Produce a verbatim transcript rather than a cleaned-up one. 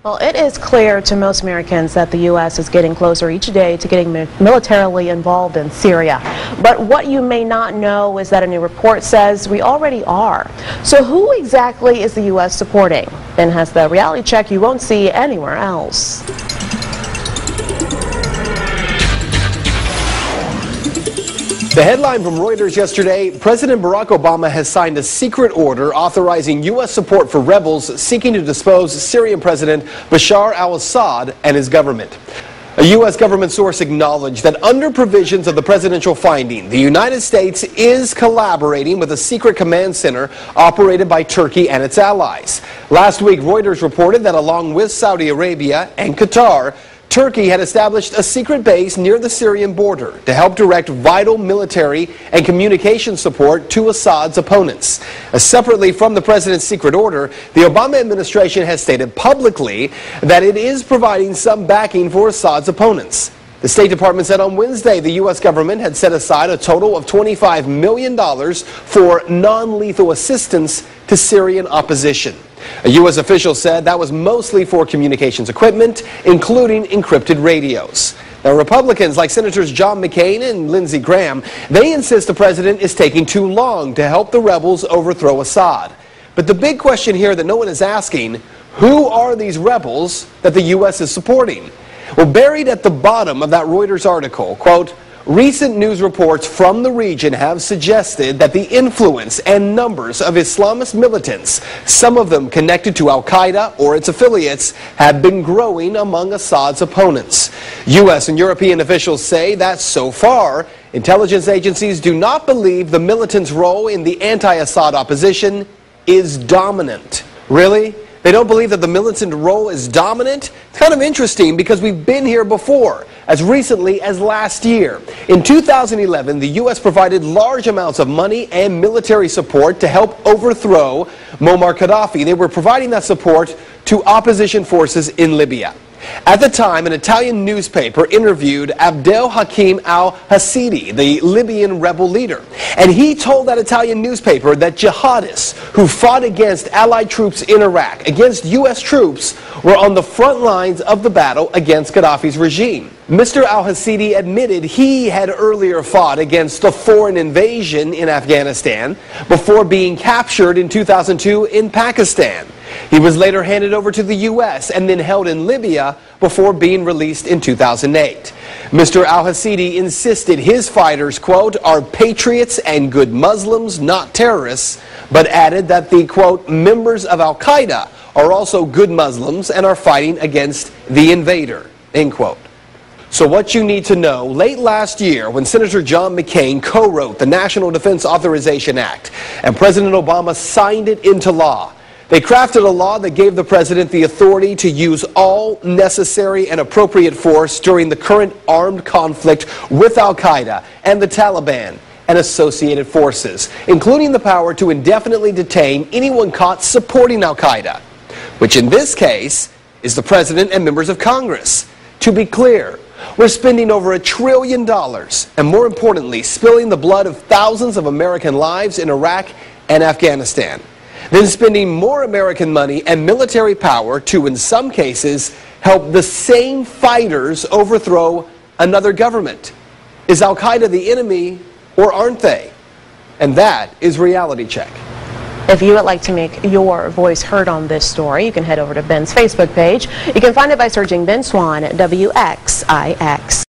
Well, it is clear to most Americans that the U S is getting closer each day to getting mi- militarily involved in Syria. But what you may not know is that a new report says we already are. So who exactly is the U S supporting? Ben has the reality check you won't see anywhere else. The headline from Reuters yesterday, President Barack Obama has signed a secret order authorizing U S support for rebels seeking to depose Syrian President Bashar al-Assad and his government. A U S government source acknowledged that under provisions of the presidential finding, the United States is collaborating with a secret command center operated by Turkey and its allies. Last week, Reuters reported that along with Saudi Arabia and Qatar, Turkey had established a secret base near the Syrian border to help direct vital military and communication support to Assad's opponents. Uh, separately from the president's secret order, the Obama administration has stated publicly that it is providing some backing for Assad's opponents. The State Department said on Wednesday the U S government had set aside a total of twenty-five million dollars for non-lethal assistance to Syrian opposition. A U S official said that was mostly for communications equipment, including encrypted radios. Now, Republicans like Senators John McCain and Lindsey Graham, they insist the president is taking too long to help the rebels overthrow Assad. But the big question here that no one is asking, who are these rebels that the U S is supporting? Well, buried at the bottom of that Reuters article, quote, recent news reports from the region have suggested that the influence and numbers of Islamist militants, some of them connected to al-Qaeda or its affiliates, have been growing among Assad's opponents. U S and European officials say that so far, intelligence agencies do not believe the militants' role in the anti-Assad opposition is dominant. Really? They don't believe that the militant role is dominant? It's kind of interesting because we've been here before, as recently as last year. In two thousand eleven, the U S provided large amounts of money and military support to help overthrow Muammar Gaddafi. They were providing that support to opposition forces in Libya. At the time, an Italian newspaper interviewed Abdel Hakim al-Hasidi, the Libyan rebel leader. And he told that Italian newspaper that jihadists who fought against Allied troops in Iraq, against U S troops, were on the front lines of the battle against Gaddafi's regime. Mister al-Hasidi admitted he had earlier fought against a foreign invasion in Afghanistan before being captured in two thousand two in Pakistan. He was later handed over to the U S and then held in Libya before being released in two thousand eight. Mister al-Hasidi insisted his fighters, quote, are patriots and good Muslims, not terrorists, but added that the, quote, members of al-Qaeda are also good Muslims and are fighting against the invader, end quote. So what you need to know, late last year when Senator John McCain co-wrote the National Defense Authorization Act and President Obama signed it into law, they crafted a law that gave the president the authority to use all necessary and appropriate force during the current armed conflict with al-Qaeda and the Taliban and associated forces, including the power to indefinitely detain anyone caught supporting al-Qaeda, which in this case is the president and members of Congress. To be clear, we're spending over a trillion dollars and, more importantly, spilling the blood of thousands of American lives in Iraq and Afghanistan. Then spending more American money and military power to, in some cases, help the same fighters overthrow another government. Is al-Qaeda the enemy or aren't they? And that is Reality Check. If you would like to make your voice heard on this story, you can head over to Ben's Facebook page. You can find it by searching Ben Swann at W X I X.